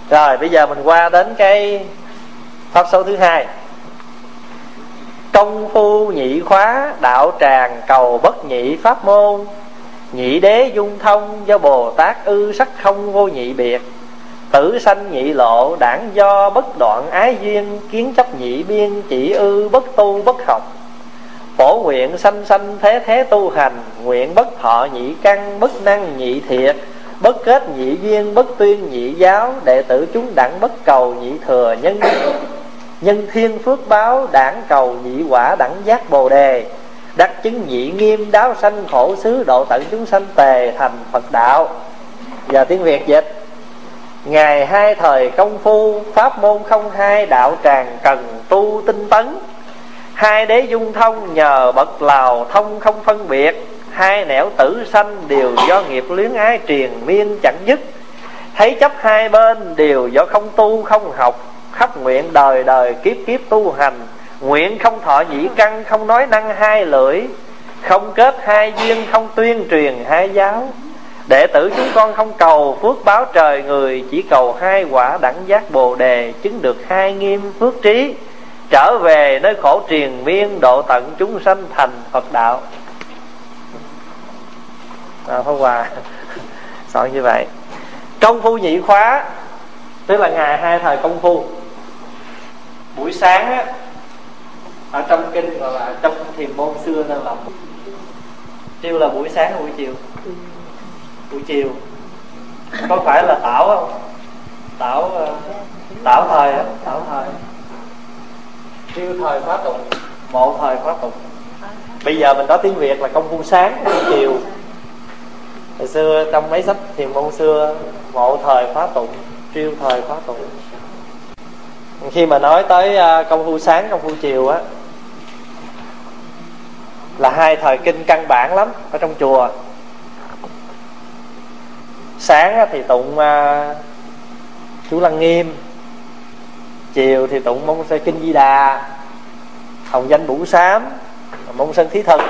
Rồi bây giờ mình qua đến cái pháp số thứ hai. Công phu nhị khóa đạo tràng cầu bất nhị pháp môn. Nhị đế dung thông do Bồ Tát ư sắc không vô nhị biệt. Tử sanh nhị lộ đảng do bất đoạn ái duyên. Kiến chấp nhị biên chỉ ư bất tu bất học. Phổ nguyện sanh sanh thế thế tu hành. Nguyện bất thọ nhị căn bất năng nhị thiệt. Bất kết nhị duyên bất tuyên nhị giáo. Đệ tử chúng đặng bất cầu nhị thừa nhân. Nhân thiên phước báo đảng cầu nhị quả đẳng giác bồ đề. Đắc chứng nhị nghiêm đáo sanh khổ xứ. Độ tận chúng sanh tề thành Phật đạo. Giờ tiếng Việt dịch. Ngày hai thời công phu pháp môn không hai đạo tràng cần tu tinh tấn. Hai đế dung thông nhờ bậc lào thông không phân biệt. Hai nẻo tử sanh đều do nghiệp luyến ái triền miên chẳng dứt. Thấy chấp hai bên đều do không tu không học. Khắp nguyện đời đời kiếp kiếp tu hành. Nguyện không thọ nhĩ căn không nói năng hai lưỡi. Không kết hai duyên không tuyên truyền hai giáo. Đệ tử chúng con không cầu phước báo trời người. Chỉ cầu hai quả đẳng giác bồ đề. Chứng được hai nghiêm phước trí. Trở về nơi khổ triền miên. Độ tận chúng sanh thành Phật đạo. Pháp Hòa soạn như vậy. Công phu nhị khóa tức là ngày hai thời công phu. Buổi sáng á, ở trong kinh gọi là trong thiền môn xưa nên là kêu là buổi sáng hay buổi chiều? Buổi chiều. Có phải là tảo không? Tảo thời á, tảo thời. Triêu thời khóa tụng, mộ thời khóa tụng. Bây giờ mình nói tiếng Việt là công phu sáng, công phu chiều. Hồi xưa trong mấy sách thiền môn xưa, mộ thời khóa tụng, triêu thời khóa tụng. Khi mà nói tới công phu sáng, công phu chiều á, là hai thời kinh căn bản lắm ở trong chùa. Sáng thì tụng chú Lăng Nghiêm, chiều thì tụng Mông Sơ Kinh Di Đà, Hồng Danh Bủ Sám, Mông Sân Thí Thực.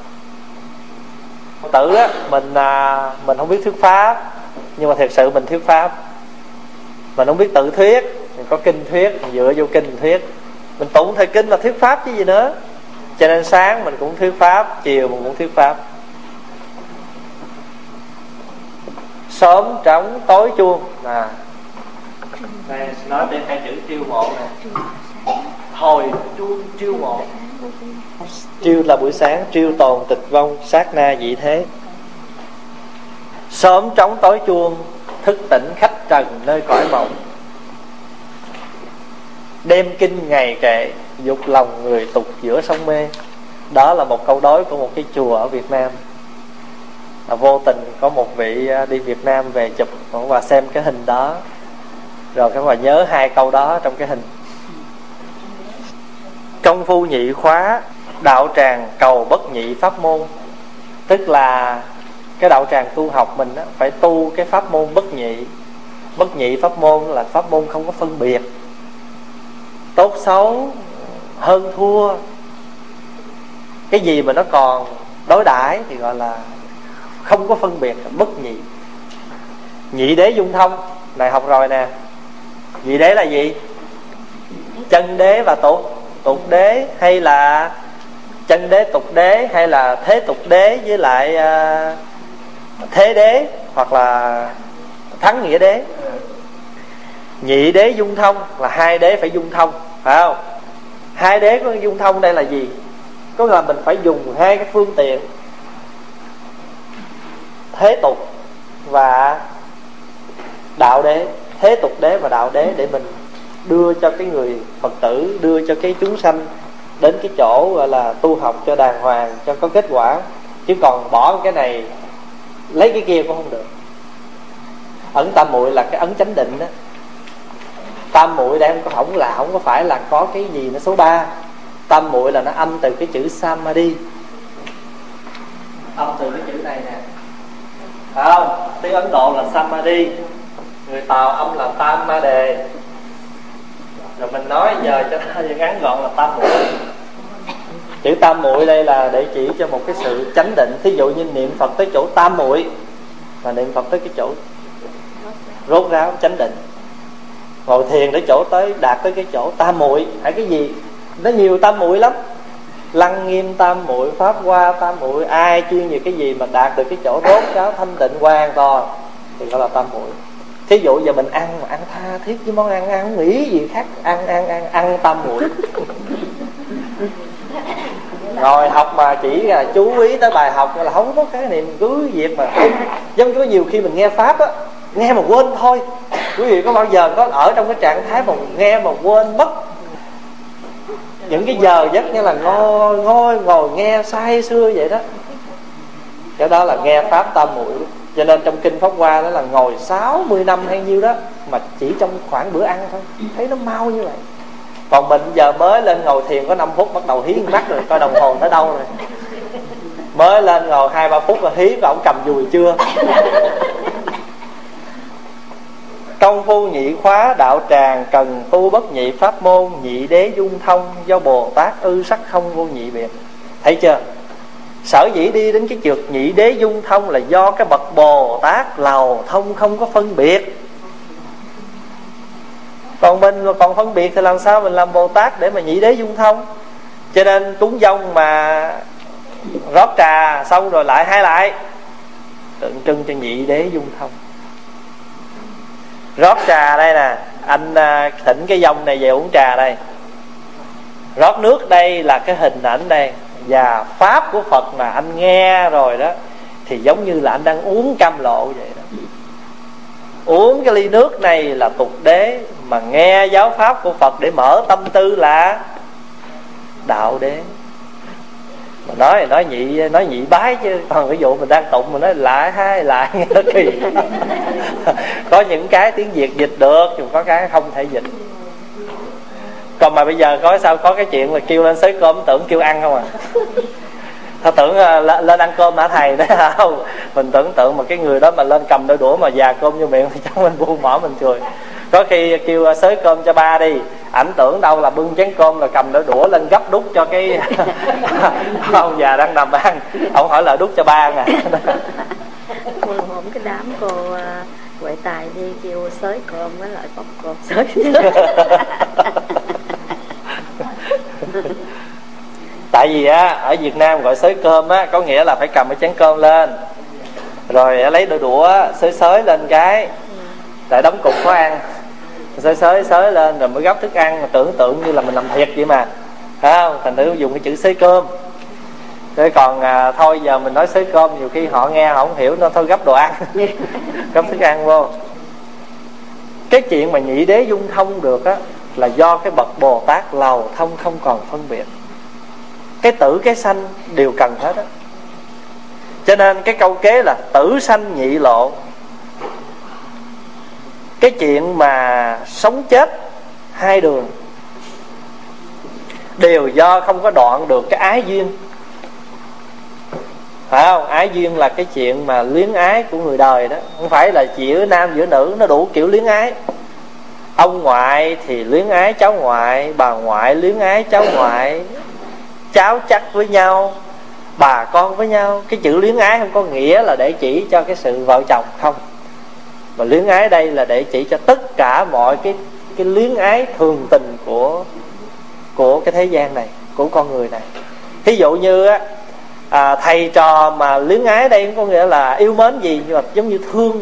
Tự á, mình không biết thuyết pháp, nhưng mà thật sự mình thuyết pháp. Mình không biết tự thuyết, mình có kinh thuyết, mình dựa vô kinh thuyết. Mình tụng thời kinh là thuyết pháp chứ gì nữa. Cho nên sáng mình cũng thuyết pháp, chiều mình cũng thuyết pháp. Sớm trống tối chuông. Đây nói đến hai chữ triêu mộ nè. Hồi chuông triêu mộ. Triêu là buổi sáng, triêu tồn tịch vong, sát na dị thế. Sớm trống tối chuông, thức tỉnh khách trần nơi cõi mộng. Đêm kinh ngày kệ, dục lòng người tục giữa sông mê. Đó là một câu đối của một cái chùa ở Việt Nam. Vô tình có một vị đi Việt Nam về chụp và xem cái hình đó, rồi các bạn nhớ hai câu đó trong cái hình. Công phu nhị khóa đạo tràng cầu bất nhị pháp môn. Tức là cái đạo tràng tu học mình phải tu cái pháp môn bất nhị. Bất nhị pháp môn là pháp môn không có phân biệt tốt xấu, hơn thua. Cái gì mà nó còn đối đãi thì gọi là không có phân biệt, bất nhị. Nhị đế dung thông, này học rồi nè. Nhị đế là gì? Chân đế và tục đế, hay là chân đế tục đế, hay là thế tục đế với lại thế đế, hoặc là thắng nghĩa đế. Nhị đế dung thông là hai đế phải dung thông, phải không? Hai đế có dung thông đây là gì? Có là mình phải dùng hai cái phương tiện thế tục và đạo đế. Thế tục đế và đạo đế để mình đưa cho cái người Phật tử, đưa cho cái chúng sanh đến cái chỗ gọi là tu học cho đàng hoàng, cho có kết quả. Chứ còn bỏ cái này lấy cái kia cũng không được. Ấn tam muội là cái ấn chánh định đó. Tam muội đây không có phải là có cái gì nó số 3. Tam muội là nó âm từ cái chữ samadhi. Âm từ cái chữ này nè, phải không? Tiếng Ấn Độ là samadhi, người Tàu âm là tam ma đề. Rồi mình nói giờ cho nó ngắn gọn là tam muội. Chữ tam muội đây là để chỉ cho một cái sự chánh định. Thí dụ như niệm Phật tới chỗ tam muội, và niệm Phật tới cái chỗ rốt ráo chánh định. ngồi thiền để chỗ tới đạt tới cái chỗ tam muội hay cái gì, nó nhiều tam muội lắm. Lăng nghiêm tam muội, pháp hoa tam muội, ai chuyên về cái gì mà đạt được cái chỗ rốt ráo thanh tịnh hoàn toàn thì gọi là tam muội. Thí dụ giờ mình ăn mà ăn tha thiết với món ăn, không nghĩ gì khác, ăn tam muội. Ngồi học mà chỉ là chú ý tới bài học là không có cái niệm cứ việc mà không. Giống như nhiều khi mình nghe pháp á, nghe mà quên thôi. Quý vị có bao giờ có ở trong cái trạng thái mà nghe mà quên mất những cái giờ giấc như là ngồi nghe say sưa vậy đó? Cái đó là nghe pháp tam muội. Cho nên trong kinh Pháp Hoa đó là ngồi 60 năm hay nhiêu đó mà chỉ trong khoảng bữa ăn thôi, thấy nó mau như vậy. Còn mình giờ mới lên ngồi thiền có 5 phút bắt đầu hí mắt rồi, coi đồng hồ tới đâu rồi. Mới lên ngồi 2-3 phút rồi hí và ông cầm dùi chưa. Công phu nhị khóa đạo tràng, cần tu bất nhị pháp môn, nhị đế dung thông, do Bồ Tát ư sắc không vô nhị biệt. Thấy chưa? Sở dĩ đi đến cái trượt nhị đế dung thông là do cái bậc Bồ Tát lầu thông không có phân biệt. Còn mình mà còn phân biệt thì làm sao mình làm Bồ Tát để mà nhị đế dung thông? Cho nên cúng dông mà rót trà xong rồi lại hai lại, tượng trưng cho nhị đế dung thông. Rót trà đây nè, anh thỉnh cái dông này về uống trà đây. Rót nước đây là cái hình ảnh đây. Và pháp của Phật mà anh nghe rồi đó thì giống như là anh đang uống cam lộ vậy đó. Uống cái ly nước này là tục đế, mà nghe giáo pháp của Phật để mở tâm tư là đạo đế. Mà nói nhị bái chứ còn ví dụ mình đang tụng mà nói lại hai lại nghe nó kỳ. Có những cái tiếng Việt dịch được, nhưng có cái không thể dịch. Còn mà bây giờ có sao có cái chuyện là kêu lên xới cơm tưởng kêu ăn không à. Tao tưởng lên ăn cơm hả thầy đấy không. Mình tưởng tượng mà cái người đó mà lên cầm đôi đũa mà già cơm vô miệng thì chắc mình buông mỏ mình cười. Có khi kêu xới cơm cho ba đi, ảnh tưởng đâu là bưng chén cơm là cầm đôi đũa lên gấp đút cho cái ông già đang nằm ăn. Ông hỏi là đút cho ba nè. Hôm cái đám cô Huệ Tài đi kêu xới cơm với lại bóc cơm xới. Tại vì á ở Việt Nam gọi xới cơm á có nghĩa là phải cầm cái chén cơm lên rồi lấy đôi đũa xới lên cái tại đóng cục có ăn, xới lên rồi mới gấp thức ăn, tưởng tượng như là mình làm thiệt vậy mà, phải không? Thành thử dùng cái chữ xới cơm. Thế còn thôi giờ mình nói xới cơm nhiều khi họ nghe họ không hiểu, nó thôi gấp đồ ăn. Gấp thức ăn vô. Cái chuyện mà nhị đế dung thông được á là do cái bậc Bồ Tát lầu thông không còn phân biệt. Cái tử cái sanh đều cần hết á. Cho nên cái câu kế là tử sanh nhị lộ. Cái chuyện mà sống chết hai đường đều do không có đoạn được cái ái duyên, phải không? Ái duyên là cái chuyện mà luyến ái của người đời đó, không phải là chỉ nam giữa nữ, nó đủ kiểu luyến ái. Ông ngoại thì luyến ái cháu ngoại, bà ngoại luyến ái cháu ngoại, cháu chắc với nhau, bà con với nhau. Cái chữ luyến ái không có nghĩa là để chỉ cho cái sự vợ chồng không, mà luyến ái đây là để chỉ cho tất cả mọi cái luyến ái thường tình của cái thế gian này, của con người này. Ví dụ như thầy trò mà luyến ái đây không có nghĩa là yêu mến gì, nhưng mà giống như thương.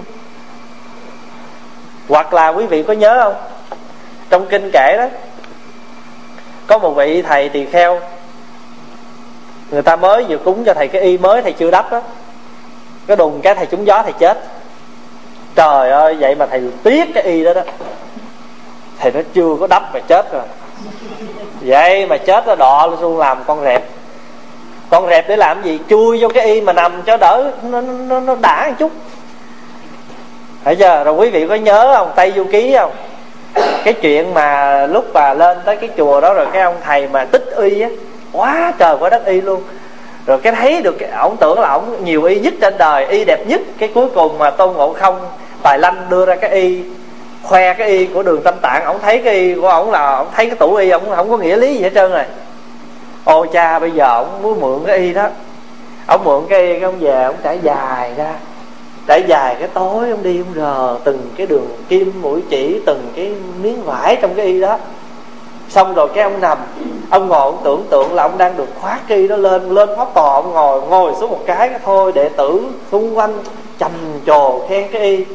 Hoặc là quý vị có nhớ không, trong kinh kể đó có một vị thầy tỳ kheo, người ta mới vừa cúng cho thầy cái y mới thầy chưa đắp á, cái đùng cái thầy trúng gió thầy chết. Trời ơi, vậy mà thầy tiếc cái y đó đó, thầy nó chưa có đắp mà chết rồi. Vậy mà chết nó đọ luôn làm con rệp. Con rệp để làm gì? Chui vô cái y mà nằm cho đỡ nó đã một chút. Thấy chưa? Rồi quý vị có nhớ không, Tây Du Ký không? Cái chuyện mà lúc mà lên tới cái chùa đó rồi cái ông thầy mà tích y á, quá trời quá đất y luôn. Rồi cái thấy được cái ổng tưởng là ổng nhiều y nhất trên đời, y đẹp nhất. Cái cuối cùng mà Tôn Ngộ Không Tài Lanh đưa ra cái y, khoe cái y của Đường Tâm Tạng, ổng thấy cái y của ổng là ổng thấy cái tủ y ổng không có nghĩa lý gì hết trơn rồi. Ôi cha, bây giờ ổng muốn mượn cái y đó, ổng mượn cái y, cái ổng về ổng trải dài ra trải dài cái tối, ông đi ông rờ từng cái đường kim mũi chỉ, từng cái miếng vải trong cái y đó. Xong rồi cái ông nằm, ông ngồi, ông tưởng tượng là ông đang được khoác cái y đó lên pháp tòa. Ông ngồi xuống một cái thôi, đệ tử xung quanh trầm trồ khen cái y.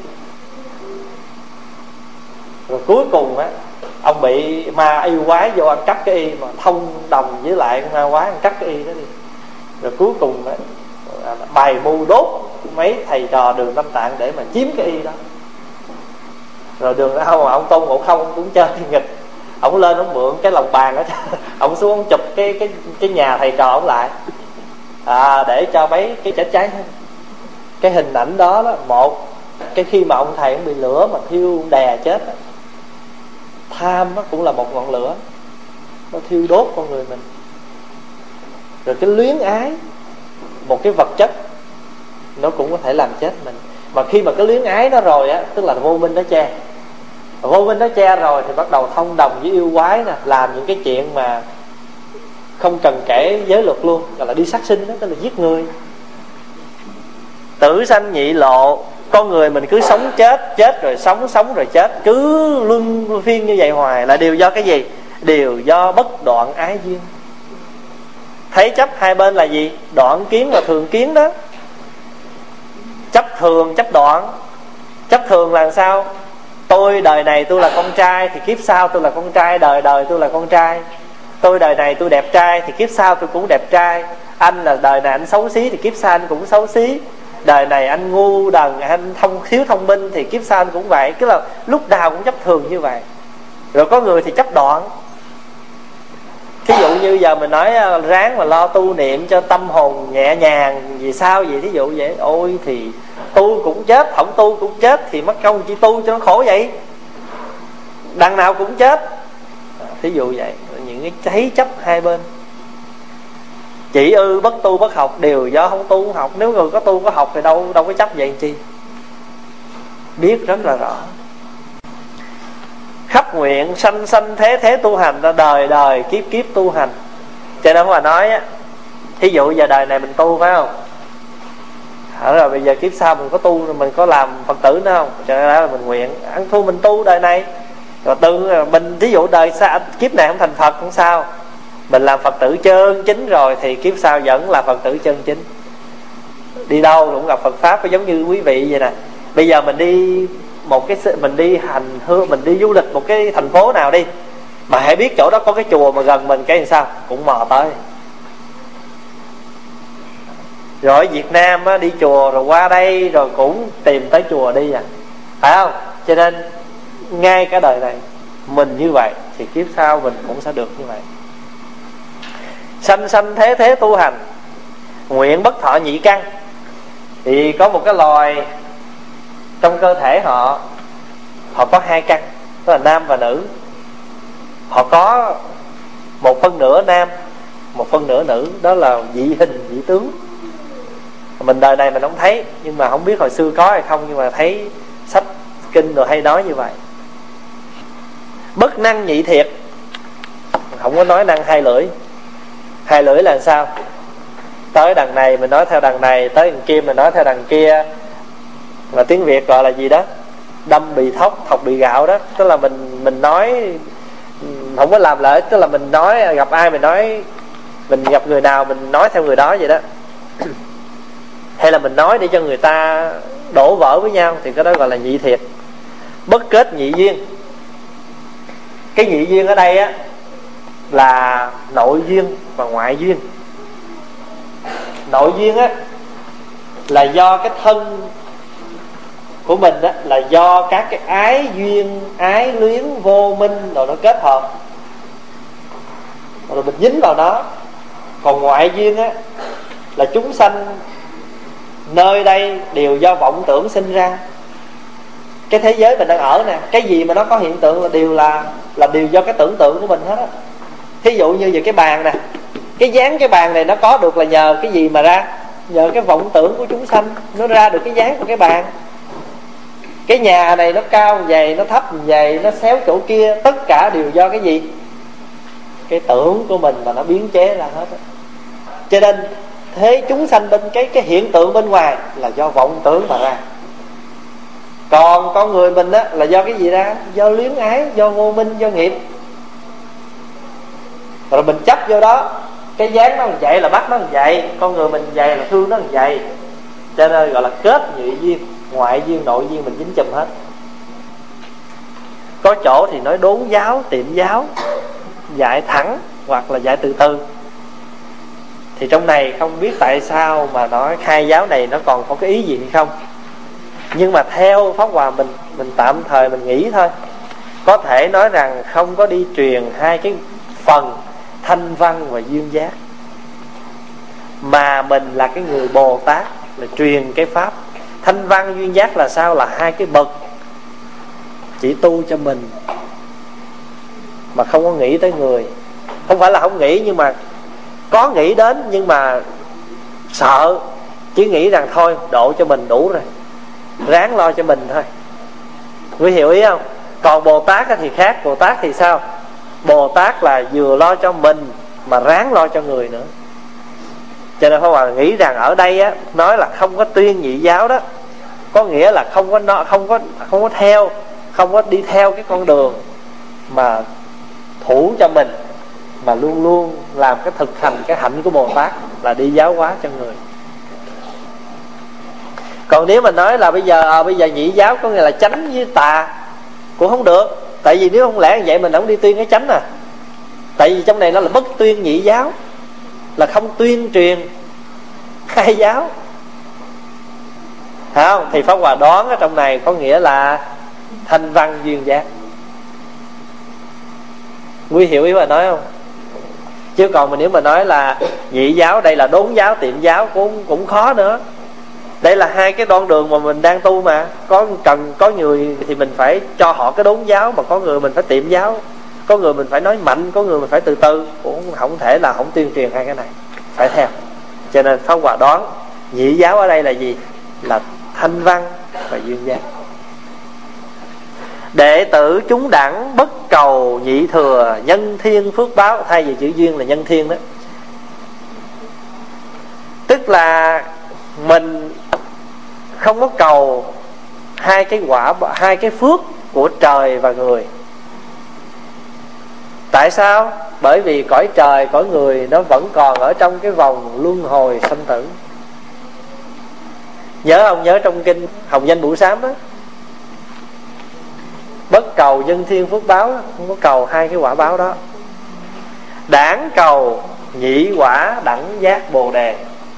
Rồi cuối cùng á, ông bị ma yêu quái vô ăn cắp cái y, mà thông đồng với lại ma quái ăn cắp cái y đó đi. Rồi cuối cùng á, bày mưu đốt mấy thầy trò Đường Tam Tạng để mà chiếm cái y đó. Rồi Đường mà ông Tôn Ngộ Không ông cũng chơi nghịch, ông lên ông mượn cái lồng bàn đó, ông xuống ông chụp cái nhà thầy trò ông lại, để cho mấy cái chết cháy. Cái hình ảnh đó đó, một cái khi mà ông thầy ông bị lửa mà thiêu đè chết, tham nó cũng là một ngọn lửa, nó thiêu đốt con người mình. Rồi cái luyến ái, một cái vật chất, nó cũng có thể làm chết mình. Mà khi mà cái luyến ái nó rồi á, tức là vô minh nó che. Vô minh nó che rồi thì bắt đầu thông đồng với yêu quái nè, làm những cái chuyện mà không cần kể giới luật luôn, gọi là đi sát sinh đó, tức là giết người. Tử sanh nhị lộ, con người mình cứ sống chết, chết rồi sống, sống rồi chết, cứ luân phiên như vậy hoài, là đều do cái gì? Đều do bất đoạn ái duyên. Thấy chấp hai bên là gì? Đoạn kiến và thường kiến đó. Chấp thường, chấp đoạn. Chấp thường là sao? Tôi đời này tôi là con trai thì kiếp sau tôi là con trai, đời đời tôi là con trai. Tôi đời này tôi đẹp trai thì kiếp sau tôi cũng đẹp trai. Anh là đời này anh xấu xí thì kiếp sau anh cũng xấu xí. Đời này anh ngu đần, anh thiếu thông minh thì kiếp sau anh cũng vậy. Cứ là lúc nào cũng chấp thường như vậy. Rồi có người thì chấp đoạn. Thí dụ như giờ mình nói ráng mà lo tu niệm cho tâm hồn nhẹ nhàng, vì sao vậy? Thí dụ vậy, ôi thì tu cũng chết, không tu cũng chết, thì mất công chỉ tu cho nó khổ vậy, đằng nào cũng chết. Thí dụ vậy, những cái cháy chấp hai bên. Chỉ bất tu bất học đều do không tu không học. Nếu người có tu có học thì đâu có chấp vậy chi. Biết rất là rõ. Khắp nguyện sanh sanh thế thế tu hành, ra đời đời kiếp kiếp tu hành. Cho nên mà nói á, thí dụ giờ đời này mình tu phải không? Rồi bây giờ kiếp sau mình có tu, mình có làm Phật tử nữa không? Cho nên là mình nguyện ăn thua mình tu đời này. Rồi từ mình thí dụ đời sau kiếp này không thành Phật không sao, mình làm Phật tử chân chính rồi thì kiếp sau vẫn là Phật tử chân chính. Đi đâu cũng gặp Phật pháp, giống như quý vị vậy nè. Bây giờ mình đi mình đi hành hương, mình đi du lịch một cái thành phố nào đi, mà hãy biết chỗ đó có cái chùa mà gần mình, cái làm sao cũng mò tới. Rồi ở Việt Nam á, đi chùa rồi qua đây rồi cũng tìm tới chùa đi phải không? Cho nên ngay cả đời này mình như vậy thì kiếp sau mình cũng sẽ được như vậy. Sanh sanh thế thế tu hành, nguyện bất thọ nhị căn. Thì có một cái loài trong cơ thể họ có hai căn, tức là nam và nữ. Họ có một phân nửa nam, một phân nửa nữ, đó là dị hình dị tướng. Mình đời này mình không thấy, nhưng mà không biết hồi xưa có hay không, nhưng mà thấy sách kinh rồi hay nói như vậy. Bất năng nhị thiệt, không có nói năng hai lưỡi. Hai lưỡi là sao? Tới đằng này mình nói theo đằng này, tới đằng kia mình nói theo đằng kia. Mà tiếng Việt gọi là gì đó? Đâm bì thóc, thọc bì gạo đó. Tức là mình nói không có làm lợi, tức là mình nói gặp ai mình nói, mình gặp người nào mình nói theo người đó vậy đó. Hay là mình nói để cho người ta đổ vỡ với nhau, thì cái đó gọi là nhị thiệt. Bất kết nhị duyên. Cái nhị duyên ở đây á là nội duyên và ngoại duyên. Nội duyên á là do cái thân của mình á, là do các cái ái duyên, ái luyến, vô minh rồi nó kết hợp, rồi mình dính vào nó. Còn ngoại duyên á là chúng sanh nơi đây đều do vọng tưởng sinh ra. Cái thế giới mình đang ở nè, cái gì mà nó có hiện tượng là đều do cái tưởng tượng của mình hết á. Thí dụ như về cái bàn nè, cái dáng cái bàn này nó có được là nhờ cái gì mà ra? Nhờ cái vọng tưởng của chúng sanh nó ra được cái dáng của cái bàn. Cái nhà này nó cao vậy, nó thấp vậy, nó xéo chỗ kia, tất cả đều do cái gì? Cái tưởng của mình mà nó biến chế ra hết á. Cho nên thế chúng sanh bên cái hiện tượng bên ngoài là do vọng tưởng mà ra. Còn con người mình á là do cái gì ra? Do luyến ái, do vô minh, do nghiệp. Rồi mình chấp vô đó. Cái dáng nó làm vậy là bắt nó làm vậy, con người mình vậy là thương nó làm vậy. Cho nên gọi là kết nhị duyên, ngoại duyên nội duyên mình dính chùm hết. Có chỗ thì nói đốn giáo, tiệm giáo, dạy thẳng hoặc là dạy từ từ. Thì trong này không biết tại sao mà nói khai giáo này nó còn có cái ý gì hay không. Nhưng mà theo Pháp Hòa mình tạm thời mình nghĩ thôi. Có thể nói rằng không có đi truyền hai cái phần thanh văn và duyên giác, mà mình là cái người Bồ Tát là truyền cái pháp. Thanh văn duyên giác là sao? Là hai cái bậc chỉ tu cho mình, mà không có nghĩ tới người. Không phải là không nghĩ, nhưng mà có nghĩ đến, nhưng mà sợ. Chỉ nghĩ rằng thôi độ cho mình đủ rồi, ráng lo cho mình thôi. Quý hiểu ý không? Còn Bồ Tát thì khác. Bồ Tát thì sao? Bồ Tát là vừa lo cho mình mà ráng lo cho người nữa. Cho nên Pháp Hòa nghĩ rằng ở đây á, nói là không có tuyên nhị giáo đó, có nghĩa là không có theo, không có đi theo cái con đường mà thủ cho mình, mà luôn luôn làm cái thực hành cái hạnh của Bồ Tát là đi giáo hóa cho người. Còn nếu mà nói là bây giờ nhị giáo có nghĩa là chánh với tà cũng không được. Tại vì nếu không lẽ vậy mình không đi tuyên cái chánh à. Tại vì trong này nó là bất tuyên nhị giáo, là không tuyên truyền hai giáo, phải không? Thì Pháp Hòa đoán ở trong này có nghĩa là thanh văn duyên giác. Quý hiểu ý mà nói không? Chứ còn nếu mà nói là nhị giáo, đây là đốn giáo, tiệm giáo cũng khó nữa. Đây là hai cái con đường mà mình đang tu mà. Có người thì mình phải cho họ cái đốn giáo, mà có người mình phải tiệm giáo. Có người mình phải nói mạnh, có người mình phải từ từ. Cũng không thể là không tuyên truyền hai cái này, phải theo. Cho nên Pháp Hòa đoán nhị giáo ở đây là gì? Là thanh văn và duyên giác. Đệ tử chúng đẳng bất cầu nhị thừa, nhân thiên phước báo. Thay vì chữ duyên là nhân thiên đó. Tức là mình không có cầu hai cái quả, hai cái phước của trời và người. Tại sao? Bởi vì cõi trời, cõi người nó vẫn còn ở trong cái vòng luân hồi sanh tử. Nhớ không? Nhớ trong kinh Hồng Danh Bửu Sám đó, bất cầu nhân thiên phước báo đó, không có cầu hai cái quả báo đó. Đảng cầu nhị quả đẳng giác bồ đề.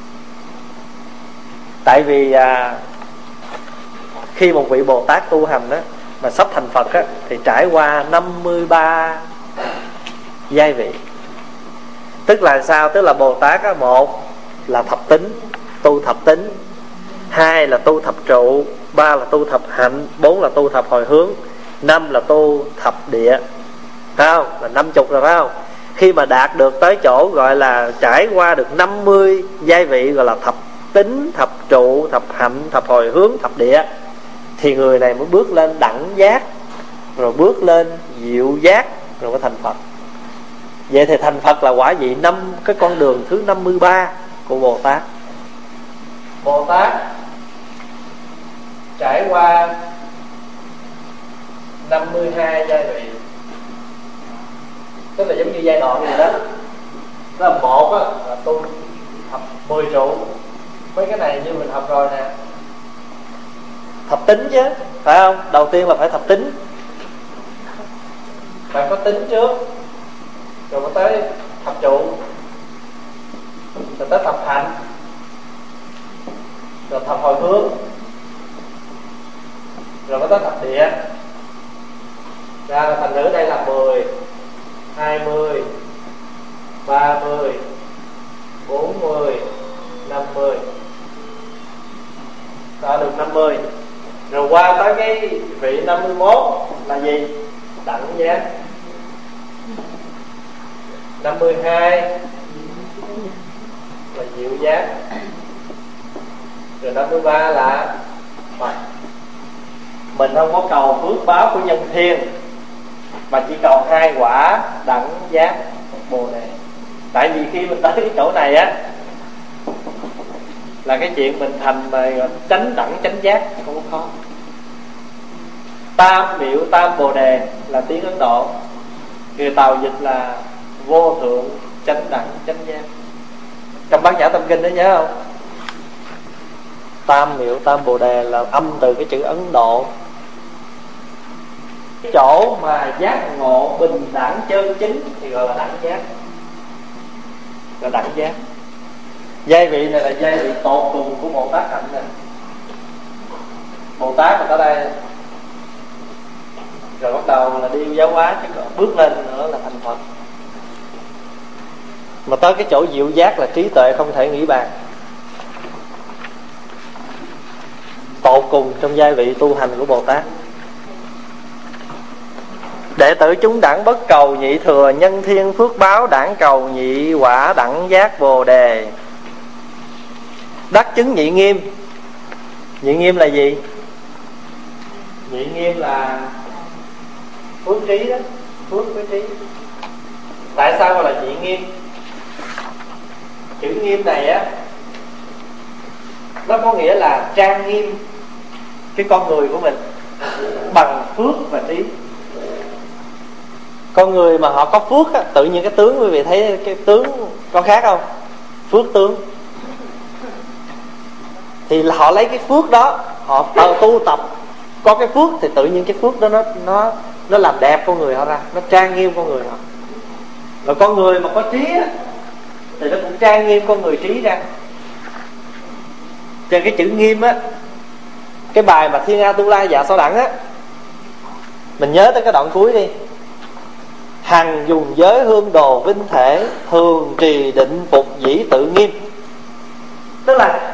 Tại vì khi một vị Bồ Tát tu hành đó, mà sắp thành Phật đó, thì trải qua 53 giai vị. Tức là sao? Tức là Bồ Tát đó, một là thập tính, tu thập tính. Hai là tu thập trụ. Ba là tu thập hạnh. Bốn là tu thập hồi hướng. Năm là tu thập địa. Phải không? Là 50 rồi, phải không? Khi mà đạt được tới chỗ gọi là trải qua được 50 giai vị, gọi là thập tính, thập trụ, thập hạnh, thập hồi hướng, thập địa, thì người này mới bước lên đẳng giác, rồi bước lên diệu giác, rồi mới thành Phật. Vậy thì thành Phật là quả vị cái con đường thứ 53 của Bồ Tát. Bồ Tát trải qua 52 giai vị, tức là giống như giai đoạn gì đó. Đó là một á, là tu thập 10 trụ. Mấy cái này như mình học rồi nè. Thập tính chứ, phải không? Đầu tiên là phải thập tính, phải có tính trước, rồi mới tới thập trụ, rồi tới thập hạnh, rồi thập hồi hướng, rồi mới tới thập địa. Ra là thành ngữ đây là 10, 20, 30, 40, 50. Đã được 50. Rồi qua tới cái vị 51 là gì? Đẳng giác. 52 là diệu giác. Rồi 53 là Phật. Mình không có cầu phước báo của nhân thiên, mà chỉ cầu hai quả đẳng giác bồ đề. Tại vì khi mình tới cái chỗ này á, là cái chuyện mình thành chánh đẳng chánh giác không có khó. Tam Miệu Tam Bồ Đề là tiếng Ấn Độ, người Tàu dịch là vô thượng chánh đẳng chánh giác. Trong Bát Nhã Tâm Kinh đó nhớ không? Tam Miệu Tam Bồ Đề là âm từ cái chữ Ấn Độ. Cái chỗ mà giác ngộ bình đẳng chân chính thì gọi là đẳng giác, là đẳng giác. Giai vị này là giai vị tột cùng của Bồ Tát hạnh này. Bồ Tát mà tới đây rồi bắt đầu là đi giáo hóa, chứ còn bước lên nữa là thành Phật. Mà tới cái chỗ diệu giác là trí tuệ không thể nghĩ bàn, tột cùng trong giai vị tu hành của Bồ Tát. Đệ tử chúng đẳng bất cầu nhị thừa, nhân thiên phước báo đẳng cầu nhị quả đẳng giác Bồ Đề. Đắc chứng nhị nghiêm. Nhị nghiêm là gì? Nhị nghiêm là phước trí đó, phước với trí. Tại sao gọi là nhị nghiêm? Chữ nghiêm này á, nó có nghĩa là trang nghiêm cái con người của mình bằng phước và trí. Con người mà họ có phước á, tự nhiên cái tướng, quý vị thấy cái tướng có khác không? Phước tướng thì là họ lấy cái phước đó, họ tu tập có cái phước thì tự nhiên cái phước đó nó làm đẹp con người họ ra, nó trang nghiêm con người họ. Rồi con người mà có trí á, thì nó cũng trang nghiêm con người trí ra. Trên cái chữ nghiêm á, cái bài mà Thiên A Tu La Dạ So Đẳng á, mình nhớ tới cái đoạn cuối đi. Hằng dùng giới hương đồ vinh thể, thường trì định phục dĩ tự nghiêm. Tức là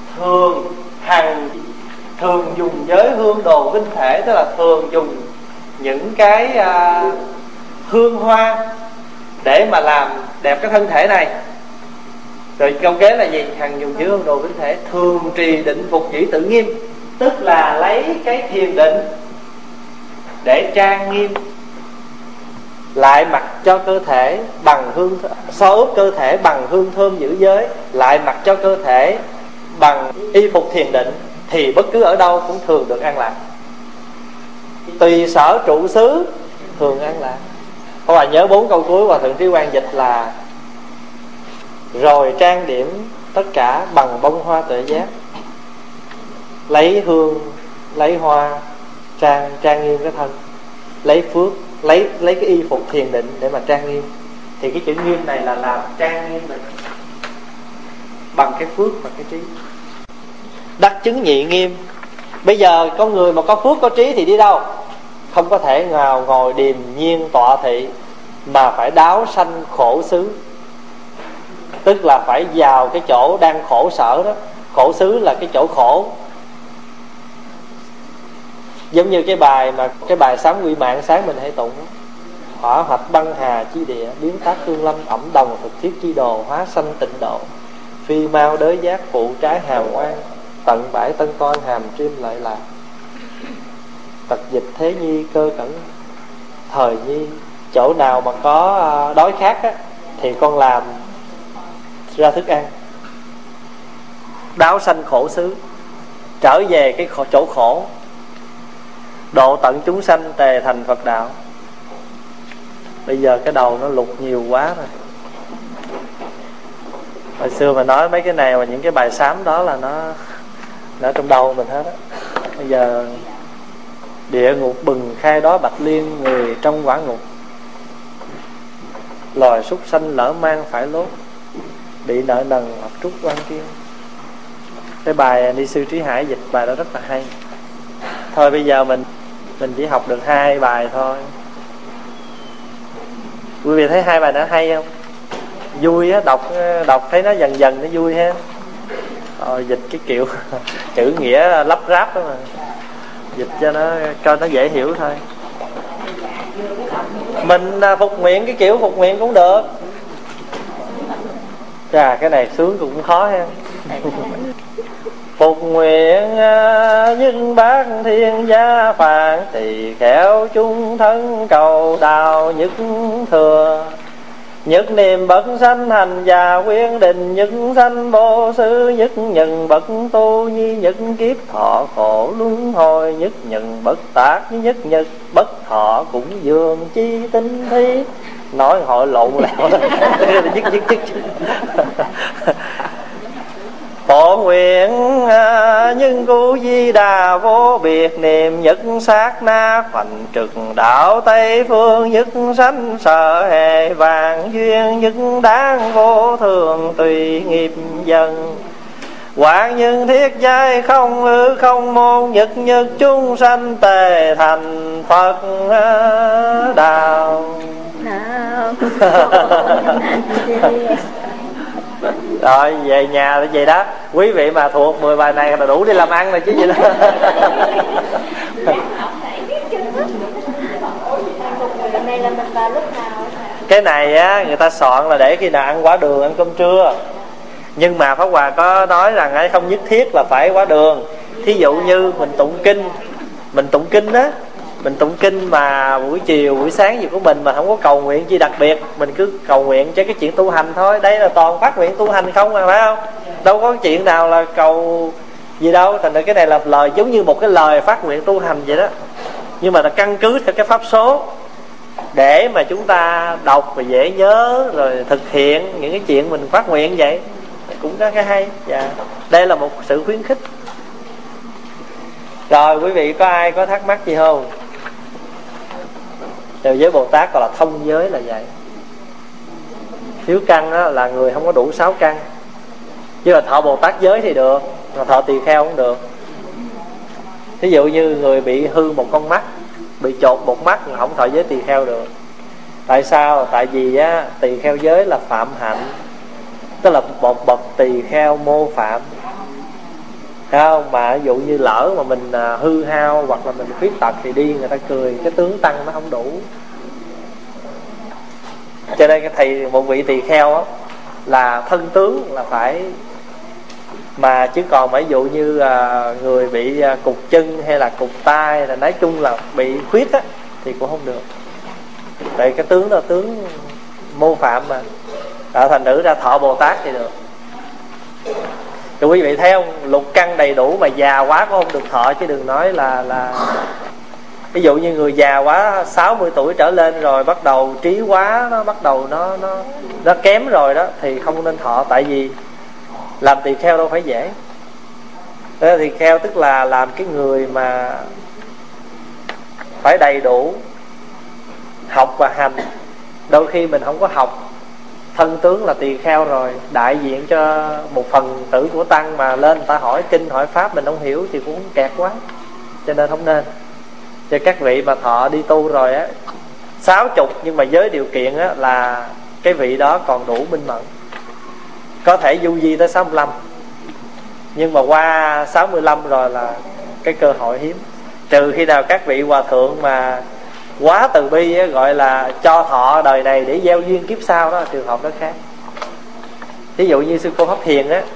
thường dùng giới hương đồ vinh thể, tức là thường dùng những cái hương hoa để mà làm đẹp cái thân thể này. Rồi câu kế là gì? Hằng dùng giới hương đồ vinh thể, thường trì định phục dĩ tự nghiêm. Tức là lấy cái thiền định để trang nghiêm lại mặc cho cơ thể bằng hương, so ướp cơ thể bằng hương thơm giữ giới, lại mặc cho cơ thể bằng y phục thiền định, thì bất cứ ở đâu cũng thường được an lạc. Tùy sở trụ xứ thường an lạc. Các bạn nhớ 4 câu cuối Hòa Thượng Trí Quang dịch là: rồi trang điểm tất cả bằng bông hoa tuệ giác, lấy hương, lấy hoa trang nghiêm cái thân, lấy phước, lấy cái y phục thiền định để mà trang nghiêm. Thì cái chữ nghiêm này là làm trang nghiêm mình bằng cái phước và cái trí. Đắc chứng nhị nghiêm. Bây giờ con người mà có phước có trí thì đi đâu? Không có thể nào ngồi điềm nhiên tọa thị, mà phải đáo sanh khổ xứ. Tức là phải vào cái chỗ đang khổ sở đó. Khổ xứ là cái chỗ khổ. Giống như cái bài Sám Quy Mạng sáng mình hay tụng: hỏa hoạch băng hà chi địa, biến tác tương lâm, ẩm đồng thực thiết chi đồ, hóa sanh tịnh độ, phi mau đới giác phụ trái hàm oan, tận bãi tân toan hàm triêm lợi lạc, tật dịch thế nhi cơ cẩn thời nhi. Chỗ nào mà có đói khát á, thì con làm ra thức ăn. Đáo sanh khổ xứ, trở về cái chỗ khổ, độ tận chúng sanh tề thành Phật đạo. Bây giờ cái đầu nó lục nhiều quá rồi. Hồi xưa mà nói mấy cái này và những cái bài sám đó là nó ở trong đầu mình hết á. Bây giờ địa ngục bừng khai đó bạch liên, người trong quả ngục, loài súc sanh lỡ mang phải lốt, bị nợ nần hoặc trút quan kiên. Cái bài Ni sư Trí Hải dịch bài đó rất là hay. Thôi bây giờ mình chỉ học được 2 bài thôi. Quý vị thấy 2 bài nó hay không? Vui á, đọc thấy nó dần dần nó vui ha. Dịch cái kiểu chữ nghĩa lắp ráp đó mà, dịch cho nó dễ hiểu thôi. Mình phục nguyện cái kiểu phục nguyện cũng được. Chà, cái này sướng cũng khó ha. Phục nguyện nhưng bác thiên gia phạn, thì khéo chung thân cầu đạo nhất thừa, Nhất niệm bậc sanh hành và quyên định, nhất sanh vô sư, nhất nhận bậc tu nhi, nhất kiếp thọ khổ luân hồi, nhất nhận bất tác, nhất nhật bất thọ cũng dường chi tinh thi. Nói hội lộn lẹo nhất Phổ nguyện nhân cu di đà vô biệt, niệm nhất sát na khoảnh trực đạo Tây phương, nhất sanh sợ hề vạn duyên, nhất đáng vô thường tùy nghiệp dần. Quảng nhân thiết giai không ư không môn, nhất nhất chúng sanh tề thành Phật đạo. Rồi về nhà là vậy đó. Quý vị mà thuộc 10 bài này là đủ đi làm ăn rồi chứ gì đó. Cái này á, người ta soạn là để khi nào ăn quả đường, ăn cơm trưa. Nhưng mà Pháp Hòa có nói rằng ấy không nhất thiết là phải quả đường. Thí dụ như mình tụng kinh á, mình tụng kinh mà buổi chiều buổi sáng gì của mình mà không có cầu nguyện chi đặc biệt, mình cứ cầu nguyện cho cái chuyện tu hành thôi. Đây là toàn phát nguyện tu hành không à, phải không? Đâu có chuyện nào là cầu gì đâu. Thành ra cái này là lời giống như một cái lời phát nguyện tu hành vậy đó, nhưng mà là căn cứ theo cái pháp số để mà chúng ta đọc và dễ nhớ, rồi thực hiện những cái chuyện mình phát nguyện vậy cũng có cái hay. Dạ, đây là một sự khuyến khích. Rồi quý vị có ai có thắc mắc gì không? Đều giới Bồ Tát gọi là thông giới là vậy. Thiếu căn á, là người không có đủ 6 căn. Chứ là thọ Bồ Tát giới thì được, mà thọ tỳ kheo không được. Ví dụ như người bị hư một con mắt, bị chột một mắt mà không thọ giới tỳ kheo được. Tại sao? Tại vì á, tỳ kheo giới là phạm hạnh, tức là một bậc tỳ kheo mô phạm. Thấy không? Mà ví dụ như lỡ mà mình hư hao hoặc là mình khuyết tật thì đi người ta cười, cái tướng tăng nó không đủ. Cho nên cái thầy một vị tỳ kheo á, là thân tướng là phải. Mà chứ còn ví dụ như người bị cục chân hay là cục tay, là nói chung là bị khuyết á, thì cũng không được. Tại cái tướng đó là tướng mô phạm mà. Thành thử ra thọ Bồ Tát thì được. Thì quý vị thấy không, lục căn đầy đủ mà già quá cũng không được thọ. Chứ đừng nói là ví dụ như người già quá 60 tuổi trở lên rồi, bắt đầu trí quá nó bắt đầu nó kém rồi đó, thì không nên thọ. Tại vì làm tỳ kheo đâu phải dễ. Tỳ kheo tức là làm cái người mà phải đầy đủ học và hành. Đôi khi mình không có học, thân tướng là tỳ kheo rồi, đại diện cho một phần tử của tăng, mà lên người ta hỏi kinh hỏi pháp mình không hiểu thì cũng kẹt quá. Cho nên không nên. Cho các vị mà thọ đi tu rồi á, 60 nhưng mà với điều kiện á, là cái vị đó còn đủ minh mẫn. Có thể du di tới 65, nhưng mà qua 65 rồi là cái cơ hội hiếm. Trừ khi nào các vị hòa thượng mà quá từ bi á, gọi là cho thọ đời này để gieo duyên kiếp sau, đó trường hợp đó khác. Ví dụ như sư cô Pháp Hiền á,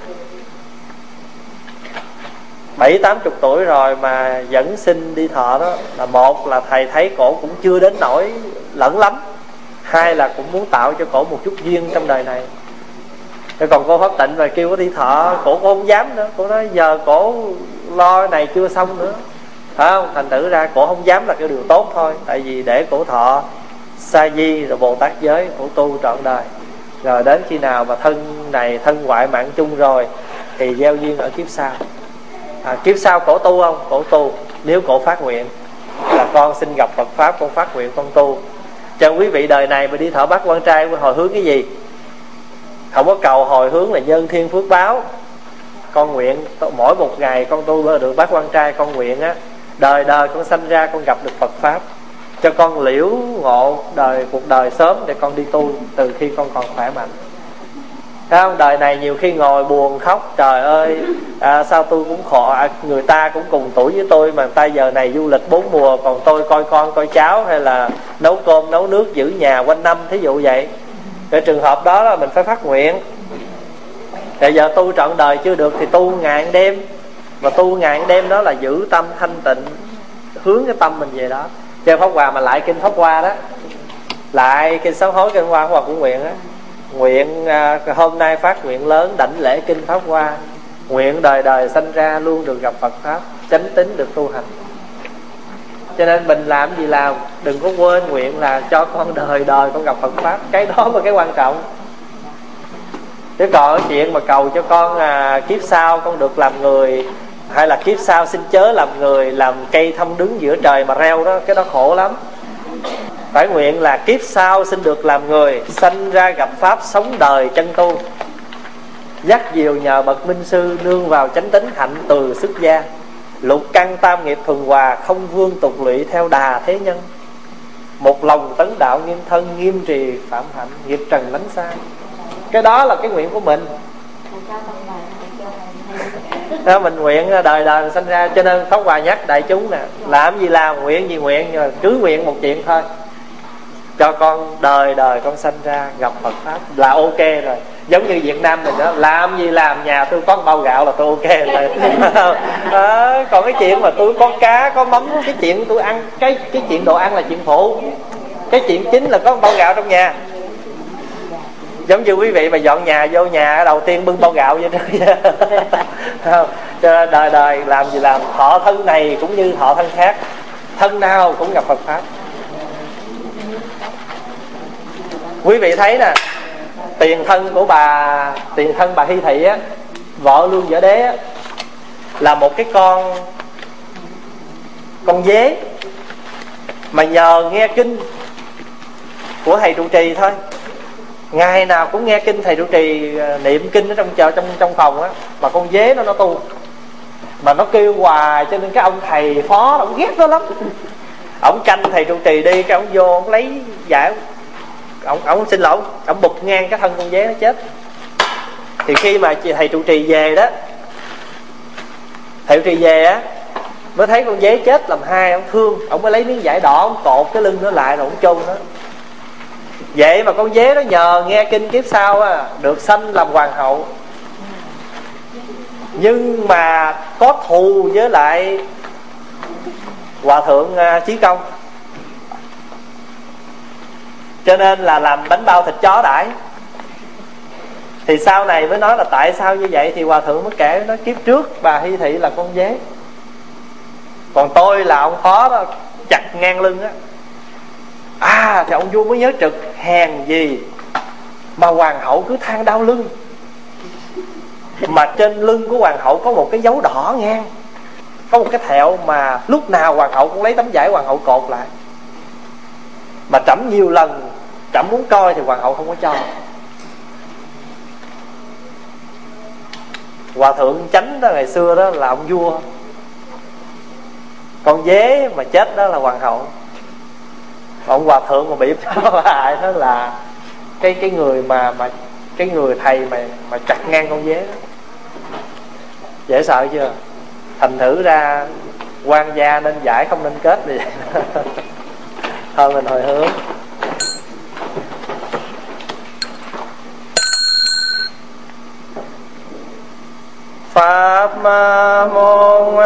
70-80 tuổi rồi mà vẫn xin đi thọ đó, là một là thầy thấy cổ cũng chưa đến nỗi lẫn lắm, hai là cũng muốn tạo cho cổ một chút duyên trong đời này. Còn cô Pháp Tịnh mà kêu có đi thọ, cổ không dám nữa. Cổ nói giờ cổ lo này chưa xong nữa, phải không? Thành thử ra cổ không dám là cái điều tốt thôi. Tại vì để cổ thọ sa di rồi Bồ Tát giới, cổ tu trọn đời. Rồi đến khi nào mà thân này thân ngoại mạng chung rồi thì gieo duyên ở kiếp sau. Kiếp sau cổ tu không? Cổ tu. Nếu cổ phát nguyện là con xin gặp Phật Pháp, con phát nguyện con tu. Cho quý vị đời này mà đi thọ bát quan trai hồi hướng cái gì? Không có cầu hồi hướng là nhân thiên phước báo. Con nguyện mỗi một ngày con tu được bát quan trai, con nguyện á, đời đời con sanh ra con gặp được Phật Pháp, cho con liễu ngộ cuộc đời sớm để con đi tu từ khi con còn khỏe mạnh. Thấy không? Đời này nhiều khi ngồi buồn khóc, trời ơi sao tôi cũng khổ, người ta cũng cùng tuổi với tôi mà người ta giờ này du lịch 4 mùa, còn tôi coi con coi cháu hay là nấu cơm nấu nước giữ nhà quanh năm, thí dụ vậy. Cái trường hợp đó là mình phải phát nguyện. Bây giờ tu trọn đời chưa được thì tu ngày đêm. Mà tu ngày đêm đó là giữ tâm thanh tịnh, hướng cái tâm mình về đó. Cho Pháp Hòa mà lại kinh Pháp Hoa đó, lại kinh sám hối kinh hoa của Hòa Cũng Nguyện á. Nguyện hôm nay phát nguyện lớn đảnh lễ kinh pháp hoa, nguyện đời đời sanh ra luôn được gặp Phật pháp, chánh tín được tu hành. Cho nên mình làm gì làm, đừng có quên nguyện là cho con đời đời con gặp Phật pháp. Cái đó là cái quan trọng. Chứ còn cái chuyện mà cầu cho con kiếp sau con được làm người, hay là kiếp sau xin chớ làm người, làm cây thâm đứng giữa trời mà reo đó, cái đó khổ lắm. Phải nguyện là kiếp sau xin được làm người, sanh ra gặp pháp sống đời chân tu, dắt diều nhờ bậc minh sư, nương vào chánh tín hạnh từ xuất gia, lục căn tam nghiệp thuần hòa, không vương tục lụy theo đà thế nhân, một lòng tấn đạo nghiêm thân, nghiêm trì phạm hạnh, nghiệp trần lánh xa. Cái đó là cái nguyện của mình. Đó, mình nguyện đời đời sanh ra. Cho nên Pháp Hòa nhắc đại chúng nè, làm gì làm, nguyện gì nguyện, nhưng mà cứ nguyện một chuyện thôi, cho con đời đời con sanh ra gặp Phật pháp là ok rồi. Giống như Việt Nam mình đó, làm gì làm, nhà tôi có bao gạo là tôi ok rồi. Còn cái chuyện mà tôi có cá có mắm, cái chuyện tôi ăn, cái chuyện đồ ăn là chuyện phụ. Cái chuyện chính là có bao gạo trong nhà. Giống như quý vị mà dọn nhà vô nhà, đầu tiên bưng bao gạo vậy đó. Cho nên đời đời làm gì làm, thọ thân này cũng như thọ thân khác, thân nào cũng gặp Phật pháp. Quý vị thấy nè, tiền thân bà Hy Thị á, vợ Lương Võ Đế á, là một cái con dế mà nhờ nghe kinh của thầy trụ trì thôi, ngày nào cũng nghe kinh thầy trụ trì niệm kinh ở trong phòng á, mà con dế nó tu mà nó kêu hoài, cho nên cái ông thầy phó ông ghét nó lắm. Ông canh thầy trụ trì đi, cái ông vô ông lấy giải, ông xin lỗi, ông bụp ngang cái thân con dế nó chết. Thì khi mà thầy trụ trì về đó, thầy trụ trì về á, mới thấy con dế chết làm hai, ông thương, ông mới lấy miếng vải đỏ ông cột cái lưng nó lại rồi ông chôn nó. Vậy mà con dế nó nhờ nghe kinh kiếp sau á, được sanh làm hoàng hậu. Nhưng mà có thù với lại Hòa Thượng Chí Công, cho nên là làm bánh bao thịt chó đãi. Thì sau này mới nói là tại sao như vậy, thì Hòa Thượng mới kể, nói kiếp trước bà Hy Thị là con dế, còn tôi là ông phó đó, chặt ngang lưng á. Thì ông vua mới nhớ trực, hèn gì mà hoàng hậu cứ than đau lưng, mà trên lưng của hoàng hậu có một cái dấu đỏ ngang, có một cái thẹo mà lúc nào hoàng hậu cũng lấy tấm vải hoàng hậu cột lại. Mà trẫm nhiều lần trẫm muốn coi thì hoàng hậu không có cho. Hòa Thượng Chánh đó ngày xưa đó là ông vua, con dế mà chết đó là hoàng hậu. Ông Hòa Thượng mà bị hại đó là cái người mà cái người thầy mà chặt ngang con dế đó. Dễ sợ chưa? Thành thử ra quan gia nên giải không nên kết gì. Thôi mình hồi hướng. Pháp môn